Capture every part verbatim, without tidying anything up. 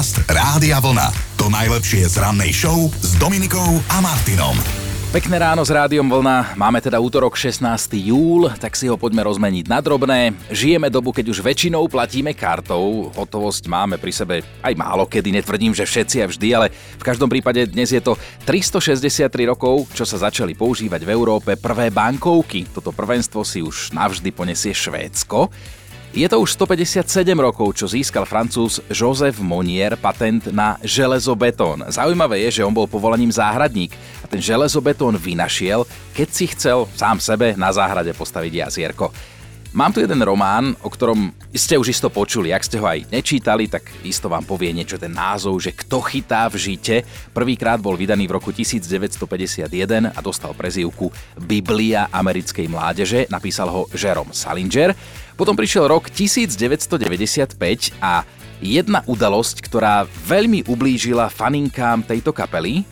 Podcast Rádia Vlna. To najlepšie z rannej show s Dominikou a Martinom. Pekné ráno s Rádiom Vlna. Máme teda útorok šiestnásteho júla, tak si ho poďme rozmeniť na drobné. Žijeme dobu, keď už väčšinou platíme kartou. Hotovosť máme pri sebe aj málo kedy, netvrdím, že všetci a vždy, ale v každom prípade dnes je to tristošesťdesiattri rokov, čo sa začali používať v Európe prvé bankovky. Toto prvenstvo si už navždy ponesie Švédsko. Je to už stopäťdesiatsedem rokov, čo získal Francúz Joseph Monnier patent na železobetón. Zaujímavé je, že on bol povolaním záhradník a ten železobetón vynašiel, keď si chcel sám sebe na záhrade postaviť jazierko. Mám tu jeden román, o ktorom ste už isto počuli. Ak ste ho aj nečítali, tak isto vám povie niečo ten názov, že Kto chytá v žite. Prvýkrát bol vydaný v roku devätnásťstopäťdesiatjeden a dostal prezývku Biblia americkej mládeže. Napísal ho Jerome Salinger. Potom prišiel rok devätnásťstodeväťdesiatpäť a jedna udalosť, ktorá veľmi ublížila faninkám tejto kapely.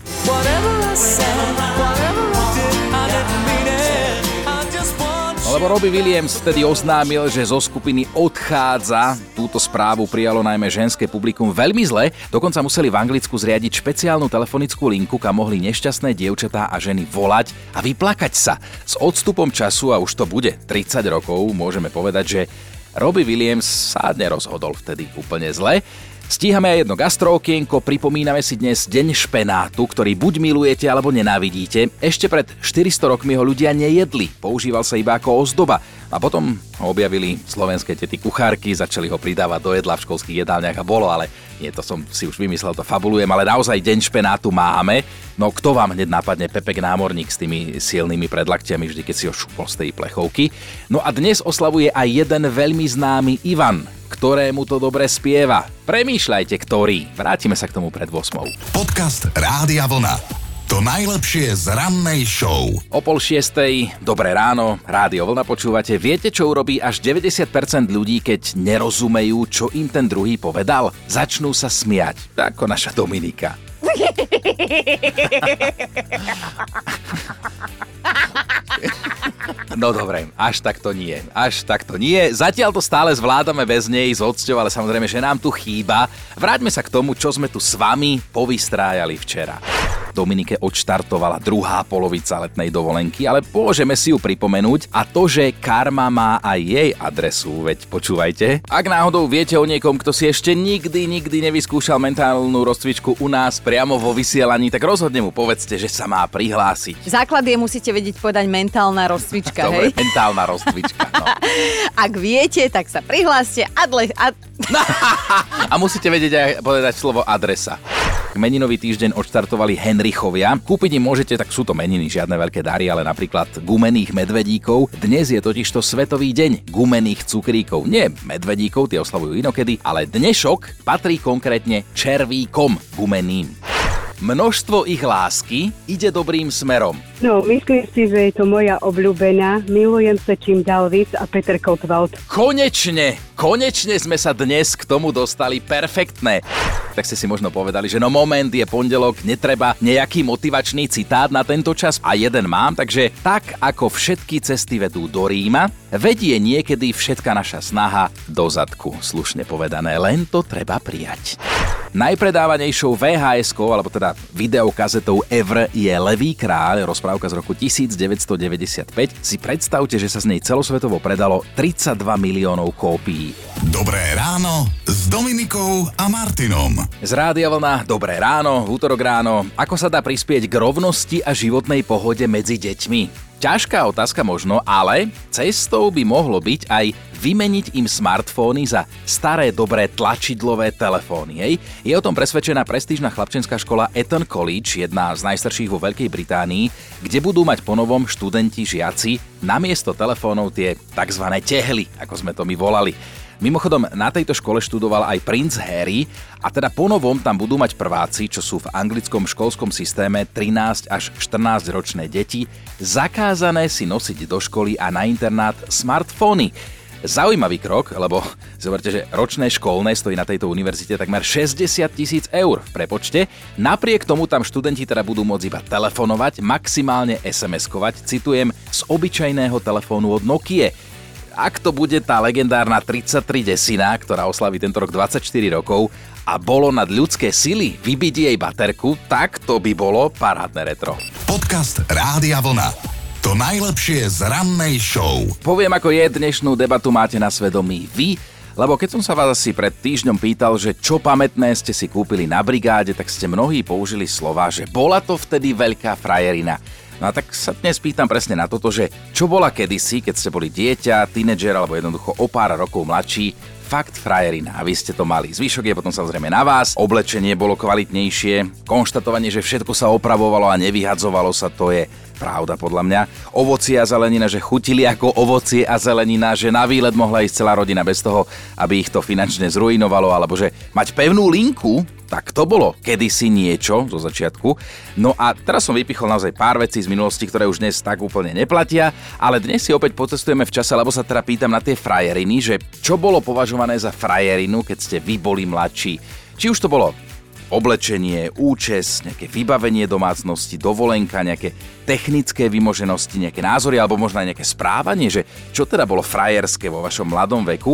Lebo Robbie Williams vtedy oznámil, že zo skupiny odchádza. Túto správu prijalo najmä ženské publikum veľmi zle. Dokonca museli v Anglicku zriadiť špeciálnu telefonickú linku, kam mohli nešťastné dievčatá a ženy volať a vyplakať sa. S odstupom času, a už to bude tridsať rokov, môžeme povedať, že Robbie Williams sa nerozhodol vtedy úplne zle. Stíhame aj jedno gastrookienko, pripomíname si dnes Deň špenátu, ktorý buď milujete, alebo nenávidíte. Ešte pred štyristo rokmi ho ľudia nejedli, používal sa iba ako ozdoba. A potom ho objavili slovenské tety kuchárky, začali ho pridávať do jedla v školských jedálniach a bolo, ale nie, to som si už vymyslel, to fabulujem, ale naozaj Deň špenátu máme. No kto vám hneď napadne Pepek Námorník s tými silnými predlaktiami, vždy keď si ho šupol z tej plechovky. No a dnes oslavuje aj jeden veľmi známy Ivan, ktorému to dobre spieva. Premýšľajte, ktorý. Vrátime sa k tomu pred ôsmou. Podcast Rádia Vlna. To najlepšie z rannej show. O pol šiestej, dobré ráno, Rádio Vlna počúvate. Viete, čo urobí až deväťdesiat percent ľudí, keď nerozumejú, čo im ten druhý povedal? Začnú sa smiať, ako naša Dominika. No dobre, až tak to nie, až tak to nie. Zatiaľ to stále zvládame bez nej s odsťou, ale samozrejme, že nám tu chýba. Vráťme sa k tomu, čo sme tu s vami povystrájali včera. Dominike odštartovala druhá polovica letnej dovolenky, ale môžeme si ju pripomenúť a to, že Karma má aj jej adresu, veď počúvajte. Ak náhodou viete o niekom, kto si ešte nikdy, nikdy nevyskúšal mentálnu rozcvičku u nás priamo vo vysielaní, tak rozhodne mu povedzte, že sa má prihlásiť. Základ je, musíte vedieť povedať mentálna rozcvička, Dobre, hej? mentálna rozcvička, no. Ak viete, tak sa prihláste adle... Ad... A musíte vedieť aj povedať slovo adresa. Meninový týždeň odštartovali Henrichovia. Kúpiť im môžete, tak sú to meniny, žiadne veľké dary, ale napríklad gumených medvedíkov. Dnes je totižto Svetový deň gumených cukríkov. Nie medvedíkov, tie oslavujú inokedy, ale dnešok patrí konkrétne červíkom gumeným. Množstvo ich lásky ide dobrým smerom. No, myslím si, že je to moja obľúbená. Milujem sa čím dál víc a Peter Kotwald. Konečne, konečne sme sa dnes k tomu dostali perfektné. Tak ste si možno povedali, že no moment, je pondelok, netreba nejaký motivačný citát na tento čas a jeden mám, takže tak ako všetky cesty vedú do Ríma, vedie niekedy všetka naša snaha do zadku, slušne povedané, len to treba prijať. Najpredávanejšou vé há eskou, alebo teda videokazetou ever je Levý kráľ, rozprávka z roku devätnásťstodeväťdesiatpäť. Si predstavte, že sa z nej celosvetovo predalo tridsaťdva miliónov kópií. Dobré ráno s Dominikou a Martinom. Z Rádia Vlna, dobré ráno, útorok ráno. Ako sa dá prispieť k rovnosti a životnej pohode medzi deťmi? Ťažká otázka možno, ale cestou by mohlo byť aj vymeniť im smartfóny za staré dobré tlačidlové telefóny. Hej? Je o tom presvedčená prestížna chlapčenská škola Eton College, jedna z najstarších vo Veľkej Británii, kde budú mať ponovom študenti, žiaci namiesto telefónov tie tzv. Tehly, ako sme to my volali. Mimochodom, na tejto škole študoval aj princ Harry a teda ponovom tam budú mať prváci, čo sú v anglickom školskom systéme trinásť až štrnásť ročné deti, zakázané si nosiť do školy a na internát smartfóny. Zaujímavý krok, lebo zoberte, že ročné školné stojí na tejto univerzite takmer šesťdesiat tisíc eur v prepočte. Napriek tomu tam študenti teda budú môcť iba telefonovať, maximálne es em eskovať, citujem, z obyčajného telefónu od Nokie. ak to bude tá legendárna tridsaťtri desina, ktorá oslaví tento rok dvadsaťštyri rokov a bolo nad ľudské sily vybiť jej baterku, tak to by bolo parádne retro. Podcast Rádia Vlna. To najlepšie z rannej show. Poviem, ako je, dnešnú debatu máte na svedomí vy, lebo keď som sa vás asi pred týždňom pýtal, že čo pamätné ste si kúpili na brigáde, tak ste mnohí použili slova, že bola to vtedy veľká frajerina. No a tak sa dnes pýtam presne na toto, že čo bola kedysi, keď ste boli dieťa, tínedžer alebo jednoducho o pár rokov mladší, fakt frajerina a vy ste to mali. Zvyšok je potom samozrejme na vás, oblečenie bolo kvalitnejšie, konštatovanie, že všetko sa opravovalo a nevyhadzovalo sa, to je pravda podľa mňa. Ovocie a zelenina, že chutili ako ovocie a zelenina, že na výlet mohla ísť celá rodina bez toho, aby ich to finančne zruinovalo, alebo že mať pevnú linku, tak to bolo kedysi niečo zo začiatku. No a teraz som vypichol naozaj pár vecí z minulosti, ktoré už dnes tak úplne neplatia, ale dnes si opäť pocestujeme v čase, lebo sa teda pýtam na tie frajeriny, že čo bolo považované za frajerinu, keď ste vy boli mladší. Či už to bolo oblečenie, účes, nejaké vybavenie domácnosti, dovolenka, nejaké technické vymoženosti, nejaké názory alebo možno aj nejaké správanie, že čo teda bolo frajerské vo vašom mladom veku.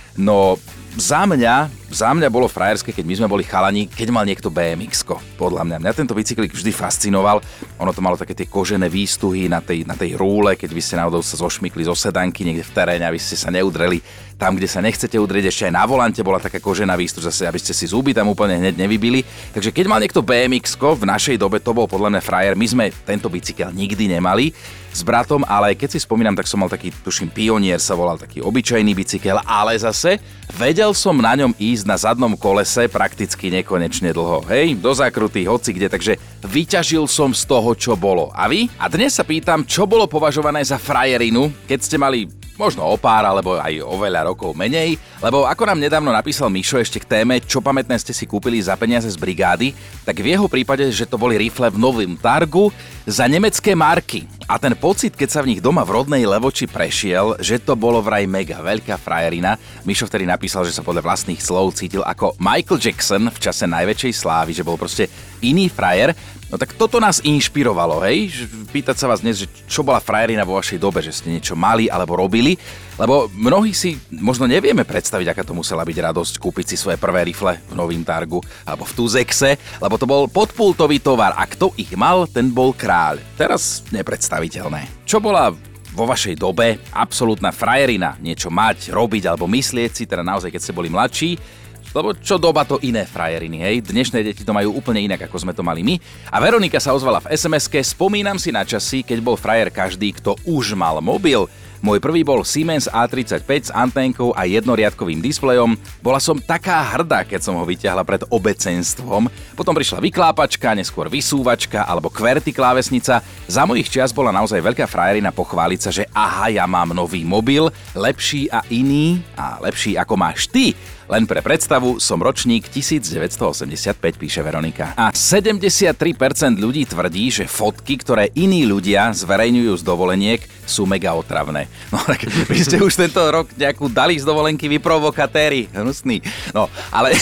No za mňa, za mňa bolo frajerské, keď my sme boli chalani, keď mal niekto bé em iks-ko. Podľa mňa. Mňa tento bicyklik vždy fascinoval. Ono to malo také tie kožené výstuhy na tej, na tej rúle, keď by ste náhodou sa zošmykli zo sedanky niekde v teréne, aby ste sa neudreli tam, kde sa nechcete udrieť. Ešte aj na volante bola taká kožená výstuž, zase aby ste si zuby tam úplne hneď nevybili. Takže keď mal niekto bé em iks-ko, v našej dobe to bol podľa mňa frajer. My sme tento bicykel nikdy nemali s bratom, ale keď si spomínam, tak som mal taký, tuším, Pionier sa volal, taký obyčajný bicykel, ale zase vedel som na ňom ísť na zadnom kolese prakticky nekonečne dlho. Hej, do zákruty, hoci kde, takže vyťažil som z toho, čo bolo. A vy? A dnes sa pýtam, čo bolo považované za frajerinu, keď ste mali možno o pár, alebo aj o veľa rokov menej, lebo ako nám nedávno napísal Mišo ešte k téme, čo pamätné ste si kúpili za peniaze z brigády, tak v jeho prípade, že to boli rifle v Novým Targu za nemecké marky. A ten pocit, keď sa v nich doma v rodnej Levoči prešiel, že to bolo vraj mega veľká frajerina. Mišo vtedy napísal, že sa podľa vlastných slov cítil ako Michael Jackson v čase najväčšej slávy, že bol proste iný frajer. No tak toto nás inšpirovalo, hej? Pýtať sa vás dnes, že čo bola frajerina vo vašej dobe, že ste niečo mali alebo robili, lebo mnohí si možno nevieme predstaviť, aká to musela byť radosť kúpiť si svoje prvé rifle v Novým Targu alebo v Tuzexe, lebo to bol podpultový tovar a kto ich mal, ten bol kráľ. Teraz nepredstaviteľné. Čo bola vo vašej dobe absolútna frajerina, niečo mať, robiť alebo myslieť si, teda naozaj keď ste boli mladší, lebo čo doba to iné frajeriny, hej? Dnešné deti to majú úplne inak, ako sme to mali my. A Veronika sa ozvala v es em eske, spomínam si na časy, keď bol frajer každý, kto už mal mobil. Môj prvý bol Siemens á tridsaťpäť s anténkou a jednoriadkovým displejom. Bola som taká hrdá, keď som ho vyťahla pred obecenstvom. Potom prišla vyklápačka, neskôr vysúvačka alebo QWERTY klávesnica. Za mojich čias bola naozaj veľká frajerina pochváliť sa, že aha, ja mám nový mobil, lepší a iný a lepší ako máš ty. Len pre predstavu, som ročník devätnásťstoosemdesiatpäť, píše Veronika. A sedemdesiattri percent ľudí tvrdí, že fotky, ktoré iní ľudia zverejňujú z dovoleniek, sú mega otravné. No tak vy ste už tento rok nejakú dali z dovolenky, vy provokatéri, hnusný. No, ale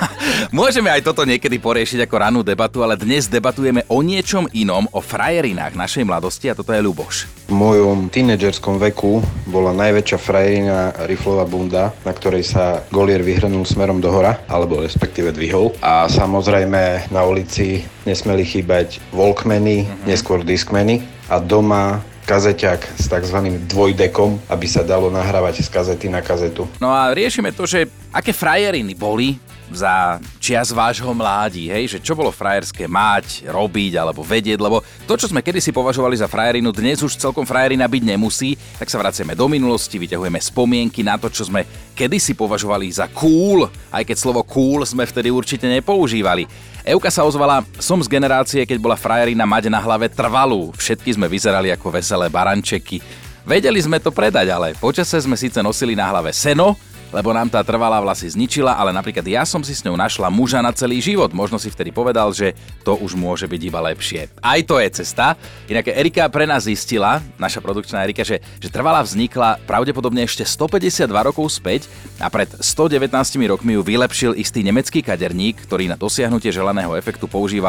môžeme aj toto niekedy poriešiť ako rannú debatu, ale dnes debatujeme o niečom inom, o frajerinách našej mladosti a toto je Ľuboš. V mojom tínedžerskom veku bola najväčšia frajerina riflová bunda, na ktorej sa golier vyhrnul smerom dohora, alebo respektíve dvihol. A samozrejme na ulici nesmeli chýbať walkmany, mm-hmm. neskôr discmany a doma kazeťak s takzvaným dvojdekom, aby sa dalo nahrávať z kazety na kazetu. No a riešime to, že aké frajeriny boli za čias vášho mládí, hej, že čo bolo frajerské mať, robiť alebo vedieť, lebo to, čo sme kedysi považovali za frajerinu, dnes už celkom frajerina byť nemusí, tak sa vraciame do minulosti, vyťahujeme spomienky na to, čo sme kedysi považovali za cool, aj keď slovo cool sme vtedy určite nepoužívali. Euka sa ozvala, som z generácie, keď bola frajerina mať na hlave trvalú, všetky sme vyzerali ako veselé barančeky. Vedeli sme to predať, ale počase sme síce nosili na hlave seno, lebo nám tá trvalá vlasy zničila, ale napríklad ja som si s ňou našla muža na celý život. Možno si vtedy povedal, že to už môže byť iba lepšie. Aj to je cesta. Inak Erika pre nás zistila, naša produkčná Erika, že, že trvalá vznikla pravdepodobne ešte stopäťdesiatdva rokov späť a pred stodevätnástimi rokmi ju vylepšil istý nemecký kaderník, ktorý na dosiahnutie želaného efektu používal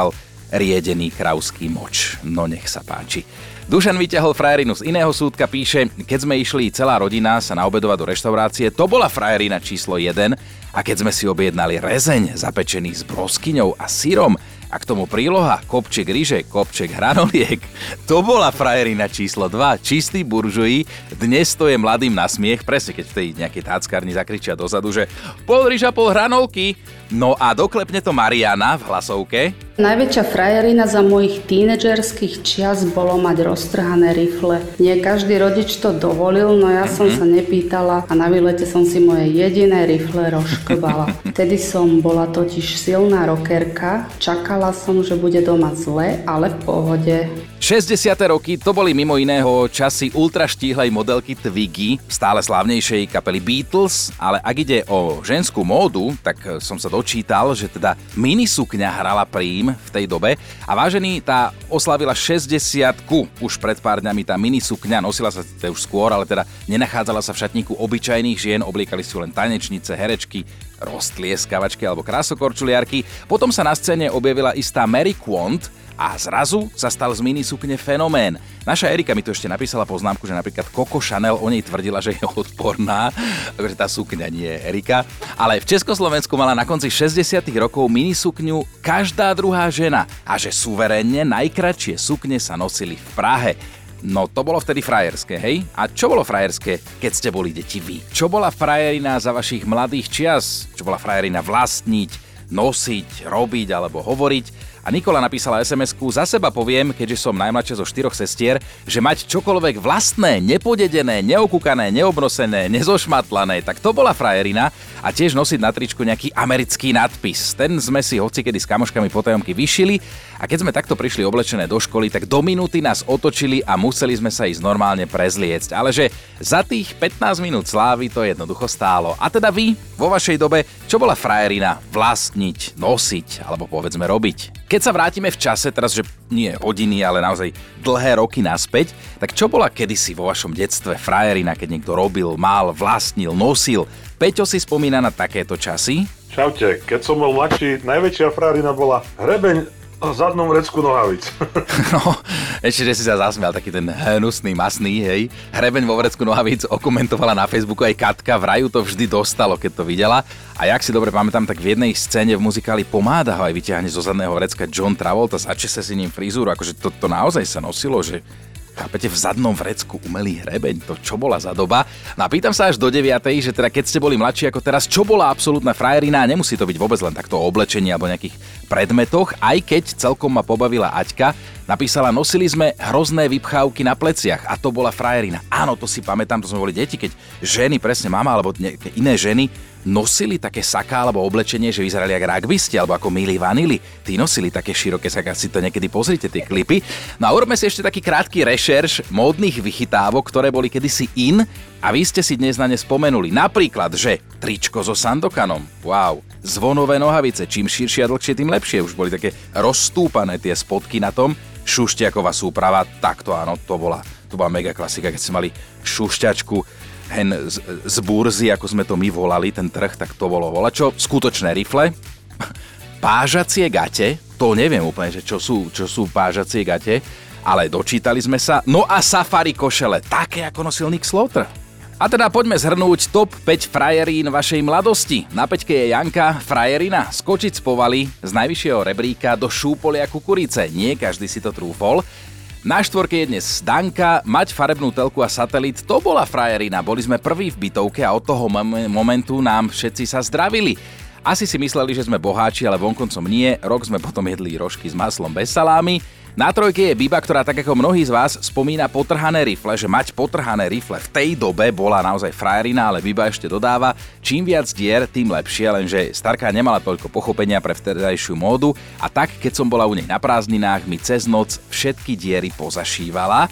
riedený kravský moč. No nech sa páči. Dušan vyťahol frajerinu z iného súdka, píše, keď sme išli celá rodina sa naobedovať do reštaurácie, to bola frajerina číslo jeden a keď sme si objednali rezeň zapečený s broskyňou a syrom a k tomu príloha kopček ryže, kopček hranoliek, to bola frajerina číslo dva, čistý buržují, dnes to je mladým na smiech, presne keď v tej nejakej táckárni zakričia dozadu, že pol ryža, pol hranolky. No a doklepne to Mariana v hlasovke. Najväčšia frajerina za mojich tínedžerských čias bolo mať roztrhané rifle. Nie každý rodič to dovolil, no ja mm-hmm. som sa nepýtala a na výlete som si moje jediné rifle rozškrbala. Vtedy som bola totiž silná rockerka, čakala som, že bude doma zle, ale v pohode. šesťdesiate roky to boli mimo iného časy ultraštíhlej modelky Twiggy, stále slávnejšej kapely Beatles, ale ak ide o ženskú módu, tak som sa dočítal, že teda minisukňa hrala prím v tej dobe a vážený, tá oslavila šesťdesiatku. Už pred pár dňami tá minisukňa nosila sa to už skôr, ale teda nenachádzala sa v šatníku obyčajných žien, obliekali si len tanečnice, herečky, roztlieskavačky alebo krásokorčuliarky. Potom sa na scéne objavila istá Mary Quant a zrazu sa stal z minisukne fenomén. Naša Erika mi to ešte napísala poznámku, že napríklad Coco Chanel o nej tvrdila, že je odporná, takže tá sukňa nie je Erika. Ale v Československu mala na konci šesťdesiatych rokov minisukňu každá druhá žena a že suverénne najkratšie sukne sa nosili v Prahe. No to bolo vtedy frajerské, hej? A čo bolo frajerské, keď ste boli deti vy? Čo bola frajerina za vašich mladých čias? Čo bola frajerina vlastniť, nosiť, robiť alebo hovoriť? A Nikola napísala es em esku, za seba poviem, keďže som najmladšia zo štyroch sestier, že mať čokoľvek vlastné, nepodedené, neokúkané, neobnosené, nezošmatlané, tak to bola frajerina a tiež nosiť na tričku nejaký americký nadpis. Ten sme si hocikedy s kamoškami potajomky vyšili a keď sme takto prišli oblečené do školy, tak do minúty nás otočili a museli sme sa ísť normálne prezliecť. Ale že za tých pätnásť minút slávy to jednoducho stálo. A teda vy, vo vašej dobe, čo bola frajerina vlastniť, nosiť alebo povedzme robiť? Keď sa vrátime v čase, teraz, že nie hodiny, ale naozaj dlhé roky naspäť, tak čo bola kedysi vo vašom detstve frajerina, keď niekto robil, mal, vlastnil, nosil? Peťo si spomína na takéto časy? Čaute, keď som bol mladší, najväčšia frajerina bola hrebeň v zadnom vrecku nohavic. No, ešte, že si sa zasmial, taký ten hnusný, masný, hej. Hrebeň vo vrecku nohavíc okomentovala na Facebooku aj Katka, vraju to vždy dostalo, keď to videla. A jak si dobre pamätám, tak v jednej scéne v muzikáli Pomáda ho aj vyťahne zo zadného vrecka John Travolta, začese si ním frizúru, akože to, to naozaj sa nosilo, že chápete, v zadnom vrecku umelý hrebeň, to čo bola za doba? No a pýtam sa až do deviatej, že teda keď ste boli mladší ako teraz, čo bola absolútna frajerina? Nemusí to byť vôbec len takto o oblečení alebo nejakých predmetoch, aj keď celkom ma pobavila Aťka, napísala, nosili sme hrozné vypchávky na pleciach a to bola frajerina. Áno, to si pamätám, to sme boli deti, keď ženy, presne mama alebo nejaké iné ženy, nosili také saká alebo oblečenie, že vyzerali ako rugbysti alebo ako Milli Vanilli. Tí nosili také široké saká, si to niekedy pozrite, tie klipy. No a urobme si ešte taký krátky rešerš módnych vychytávok, ktoré boli kedysi in a vy ste si dnes na ne spomenuli. Napríklad, že tričko so Sandokanom, wow, zvonové nohavice, čím širšie a dlhšie, tým lepšie. Už boli také rozstúpané tie spodky na tom. Šušťaková súprava, takto áno, to bola, to bola mega klasika, keď ste mali šušťačku hen z, z burzy, ako sme to my volali, ten trh, tak to bolo volačo. Skutočné rifle, pážacie gate, to neviem úplne, že čo sú, čo sú pážacie gate, ale dočítali sme sa. No a safari košele, také ako nosil Nick Slaughter. A teda poďme zhrnúť top päť frajerín vašej mladosti. Na päťke je Janka, frajerina, skočiť z povaly z najvyššieho rebríka do šúpolia kukurice. Nie každý si to trúfol. Na štvorke je dnes Danka, mať farebnú telku a satelit, to bola frajerina. Boli sme prví v bytovke a od toho mom- momentu nám všetci sa zdravili. Asi si mysleli, že sme boháči, ale vonkoncom nie. Rok sme potom jedli rožky s maslom bez salámy. Na trojke je Biba, ktorá tak ako mnohí z vás spomína potrhané rifle, že mať potrhané rifle v tej dobe bola naozaj frajerina, ale Biba ešte dodáva, čím viac dier, tým lepšie, lenže starka nemala toľko pochopenia pre vtedajšiu módu a tak, keď som bola u nej na prázdninách, mi cez noc všetky diery pozašívala.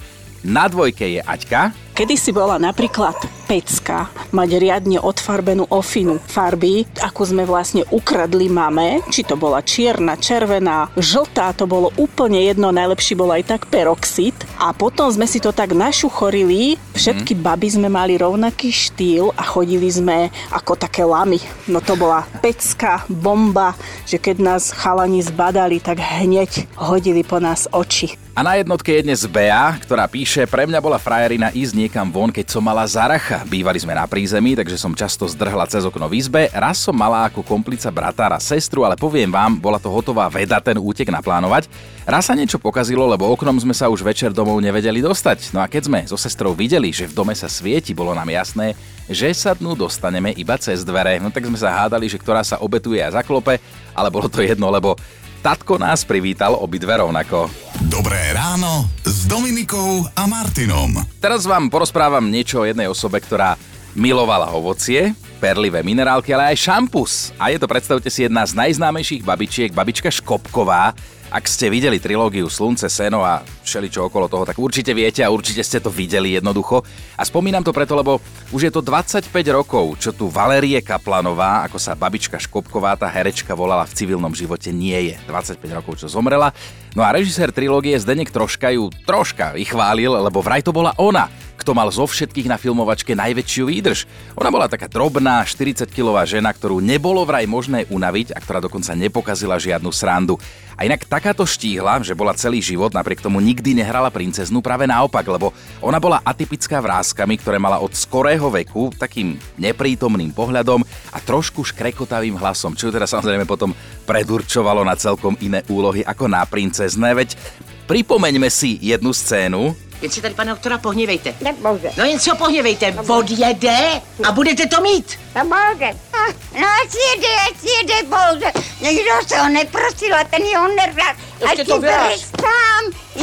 Na dvojke je Aťka. Kedysi bola napríklad pecka mať riadne odfarbenú ofinu farby, akú sme vlastne ukradli mame, či to bola čierna, červená, žltá, to bolo úplne jedno, najlepší bol aj tak peroxid. A potom sme si to tak našuchorili, všetky mm. baby sme mali rovnaký štýl a chodili sme ako také lamy. No to bola pecka, bomba, že keď nás chalani zbadali, tak hneď hodili po nás oči. A na jednotke je dnes Bea, ktorá píše: pre mňa bola frajerina ísť niekam von, keď som mala zaracha. Bývali sme na prízemí, takže som často zdrhla cez okno v izbe. Raz som mala ako komplica bratára sestru, ale poviem vám, bola to hotová veda ten útek naplánovať. Raz sa niečo pokazilo, lebo oknom sme sa už večer domov nevedeli dostať. No a keď sme so sestrou videli, že v dome sa svieti, bolo nám jasné, že sa dnu dostaneme iba cez dvere. No tak sme sa hádali, že ktorá sa obetuje a zaklope, ale bolo to jedno, lebo tatko nás privítal obidve rovnako. Dobré ráno s Dominikou a Martinom. Teraz vám porozprávam niečo o jednej osobe, ktorá milovala ovocie, perlivé minerálky, ale aj šampus. A je to, predstavte si, jedna z najznámejších babičiek, babička Škopková. Ak ste videli trilógiu Slunce, seno a všeličo okolo toho, tak určite viete a určite ste to videli jednoducho. A spomínam to preto, lebo už je to dvadsaťpäť rokov, čo tu Valérie Kaplanová, ako sa babička Škopková, tá herečka, volala, v civilnom živote nie je. dvadsaťpäť rokov, čo zomrela. No a režisér trilógie Zdeněk Troška ju troška vychválil, lebo vraj to bola ona, kto mal zo všetkých na filmovačke najväčšiu výdrž. Ona bola taká drobná, štyridsaťkilová žena, ktorú nebolo vraj možné unaviť a ktorá dokonca nepokazila žiadnu srandu. A inak takáto štíhla, že bola celý život, napriek tomu nikdy nehrala princeznu, práve naopak, lebo ona bola atypická vrástkami, ktoré mala od skorého veku, takým neprítomným pohľadom a trošku škrekotavým hlasom, čo ju teda samozrejme potom predurčovalo na celkom iné úlohy ako na princezné. Veď pripomeňme si jednu scénu. Jen si tady, pane doktora, pohněvejte. Nemôže. No jen si ho pohněvejte. Odjede a budete to mít. Nemôže. No ať jede, ať jede, bože. Nikdo se ho neprosil a ten jeho nervát. Ať to si bereš sám.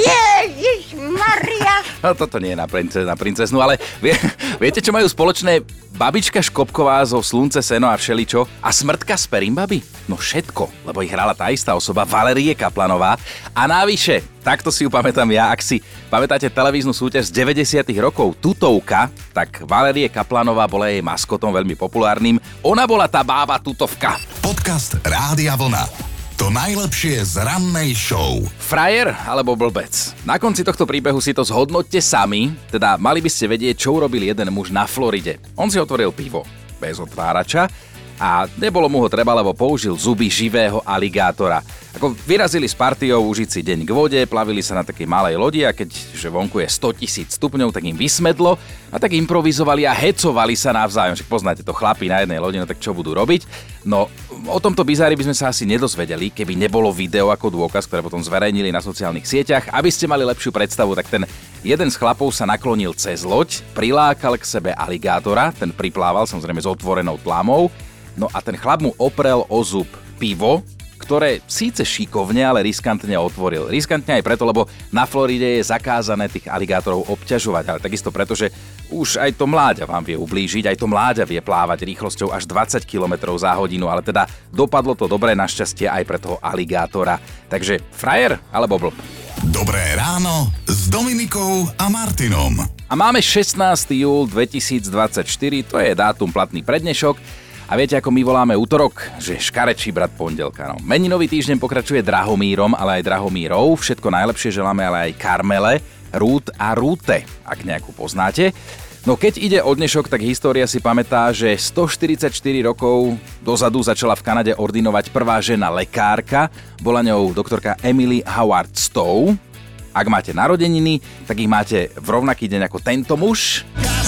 Ježišmaria. No toto nie je na, prince, na princeznu, ale vie, viete, čo majú spoločné babička Škopková zo Slunce, seno a všeličo a smrtka z Perimbaby? No všetko, lebo ich hrala tá istá osoba, Valérie Kaplanová. A navyše, takto si ju pamätám ja, ak si pamätáte televíznu súťaž z deväťdesiatych rokov Tutovka, tak Valérie Kaplanová bola jej maskotom veľmi populárnym. Ona bola tá bába Tutovka. Podcast Rádia Vlna. To najlepšie z rannej show. Frajer alebo blbec? Na konci tohto príbehu si to zhodnoťte sami, teda mali by ste vedieť, čo urobil jeden muž na Floride. On si otvoril pivo bez otvárača a nebolo mu ho treba, lebo použil zuby živého aligátora. Ako vyrazili s partiou užiť si deň k vode, plavili sa na takej malej lodi a keďže vonku je stotisíc stupňov, tak im vysmedlo a tak improvizovali a hecovali sa navzájom. Však poznáte to, chlapi na jednej lodi, no tak čo budú robiť? No, o tomto bizári by sme sa asi nedozvedeli, keby nebolo video ako dôkaz, ktoré potom zverejnili na sociálnych sieťach. Aby ste mali lepšiu predstavu, tak ten jeden z chlapov sa naklonil cez loď, prilákal k sebe aligátora, ten priplával samozrejme s otvorenou tlamou, no a ten chlap mu oprel o zub pivo, ktoré síce šikovne, ale riskantne otvoril. Riskantne aj preto, lebo na Floride je zakázané tých aligátorov obťažovať, ale takisto preto, že už aj to mláďa vám vie ublížiť, aj to mláďa vie plávať rýchlosťou až dvadsať kilometrov za hodinu, ale teda dopadlo to dobre našťastie aj pre toho aligátora. Takže frajer alebo blb? Dobré ráno s Dominikou a Martinom. A máme šestnásteho júla dvetisícdvadsaťštyri, to je dátum platný pre dnešok. A viete, ako my voláme útorok? Že škarečí brat pondelka. No. Meninový týždeň pokračuje Drahomírom, ale aj Drahomírov. Všetko najlepšie želáme ale aj Karmele, Rút a Rúte, ak nejakú poznáte. No keď ide o dnešok, tak história si pamätá, že stoštyridsaťštyri rokov dozadu začala v Kanade ordinovať prvá žena lekárka. Bola ňou doktorka Emily Howard Stowe. Ak máte narodeniny, tak ich máte v rovnaký deň ako tento muž.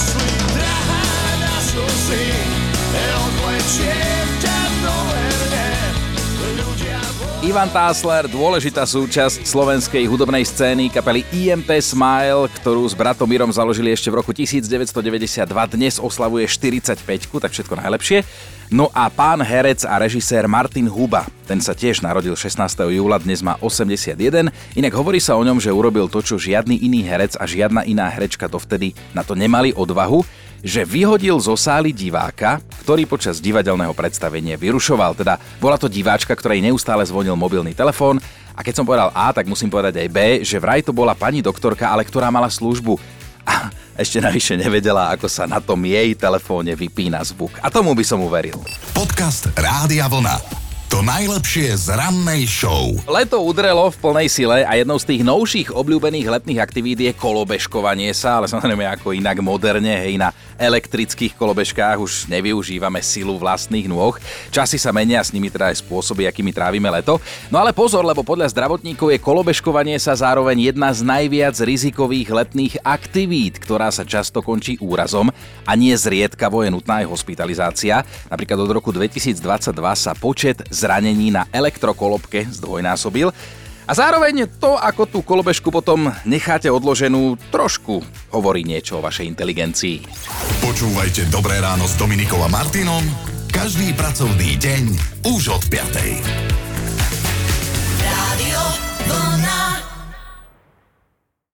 Ivan Tásler, dôležitá súčasť slovenskej hudobnej scény kapely í em pé Smile, ktorú s bratom Mirom založili ešte v roku devätnásťstodeväťdesiatdva, dnes oslavuje štyridsaťpäťku, tak všetko najlepšie. No a pán herec a režisér Martin Huba, ten sa tiež narodil šestnásteho júla, dnes má osemdesiatjeden. Inak hovorí sa o ňom, že urobil to, čo žiadny iný herec a žiadna iná herečka dovtedy na to nemali odvahu, že vyhodil zo sály diváka, ktorý počas divadelného predstavenia vyrušoval. Teda bola to diváčka, ktorej neustále zvonil mobilný telefón. A keď som povedal A, tak musím povedať aj B, že vraj to bola pani doktorka, ale ktorá mala službu. A ešte navyše nevedela, ako sa na tom jej telefóne vypína zvuk. A tomu by som uveril. Podcast Rádia Vlna. To najlepšie z rannej show. Leto udrelo v plnej sile a jednou z tých novších obľúbených letných aktivít je kolobežkovanie sa, ale samozrejme ako inak moderne, hej, na elektrických kolobežkách už nevyužívame silu vlastných nôh. Časy sa menia, s nimi teda aj spôsoby, akými trávime leto. No ale pozor, lebo podľa zdravotníkov je kolobežkovanie sa zároveň jedna z najviac rizikových letných aktivít, ktorá sa často končí úrazom a nie zriedkavo je nutná aj hospitalizácia. Napríklad od roku dvetisícdvadsaťdva sa počet zranení na elektrokolobke zdvojnásobil. A zároveň to, ako tú kolobežku potom necháte odloženú, trošku hovorí niečo o vašej inteligencii. Počúvajte Dobré ráno s Dominikou a Martinom každý pracovný deň už od piatej.